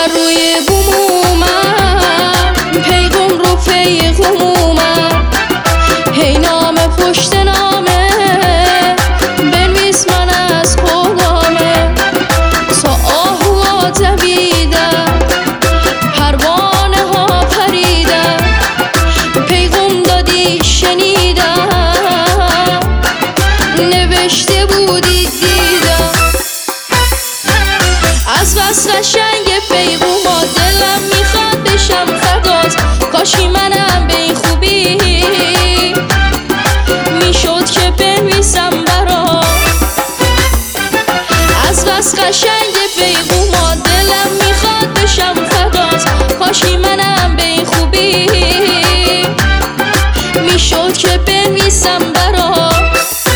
روی بومم، پیغام رو پیغومم، هی نامه پشت نامه بنویس من از خودمه. تا آهوا دویدم، پروانه ها پریدم، پیغام دادی شنیدم، نوشته بودی دیدم. از بس قشنگ پیغوما دلم میخواد بشم فدات، کاشی منم به این خوبی میشد که بنویسم برات. از بس قشنگ پیغوما دلم میخواد بشم فدات، کاشی منم به این خوبی میشد که بنویسم برات.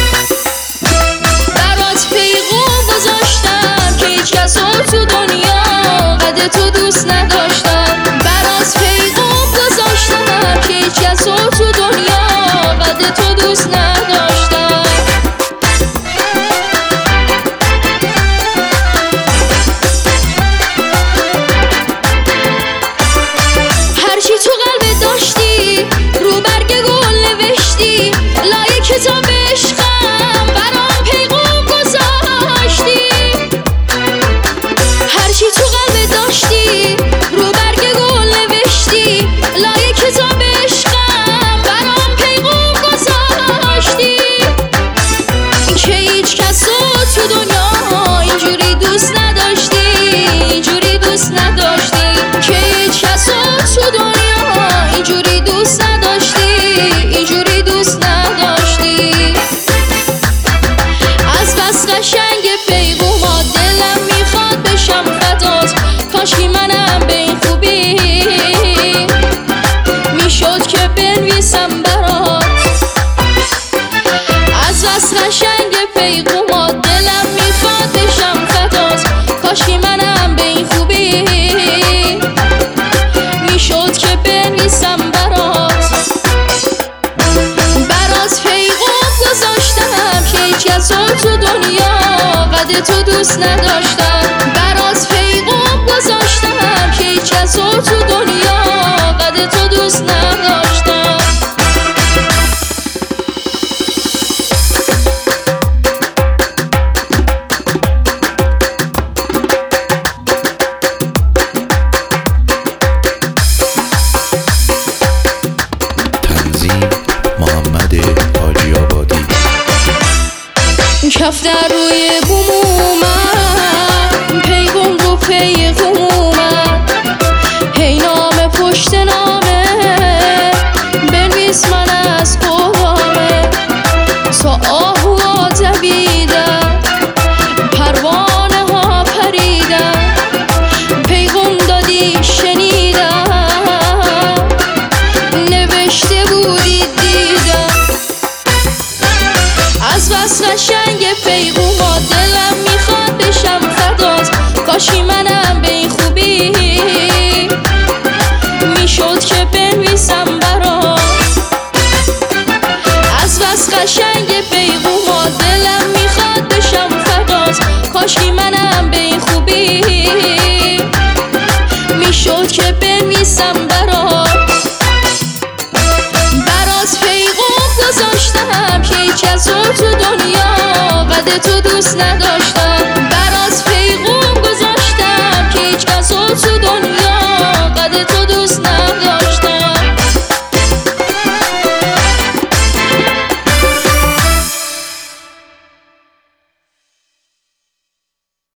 برات پیغام گذاشتم که هیچ کس تو دنیا قد تو دوست نداشتم. برات پیغام گذاشتم که هیچ کس تو دنیا قد تو دوست نداشتم. هرچی تو قلبت داشتی رو برگ گل نوشتی، لای کتاب عشقم برام پیغام گذاشتی. هرچی تو قلبت داشتی رو برگ گل نوشتی، لای کتاب عشقم برام پیغام گذاشتی. که هیچ کس تو دنیا اینجوری دوست نداشتی، اینجوری دوست نداشتی. که هیچ کس تو دنیا اینجوری دوست نداشتی، اینجوری دوست نداشتی. از بس قشنگ پیغوما دلم میخواد بشم فدات، کاشکی منم به این خوبی میشد که بنویسم برات. از بس قشنگ پیغوما دلم میخواد بشم فدات، کاشکی منم به این خوبی میشد که بنویسم برات. برات پیغام گذاشتم که هیچ کس تو دنیا قد تو دوست نداشتم. برات پیغام گذاشتم که هیچ کس تو دنیا قد تو دوست نداشتم. تنظیم محمد حاجی آبادی. کف در روی بومم، پیغام رو پیغومم، هی نامه پشت نامه بنویس من از خودمه. تا آهوا دویدم، پروانه ها پریدم، پیغام دادی شنیدم، نوشته بودی دیدم. از بس قشنگ پیغوما دلم میخواد بشم فدات، کاشی منم به این خوبی میشد که بنویسم برات. از بس قشنگ پیغوما دلم میخواد بشم فدات، کاشی منم به این خوبی میشد که بنویسم برات. برات پیغام گذاشتم که هیچ کس تو دنیا قد تو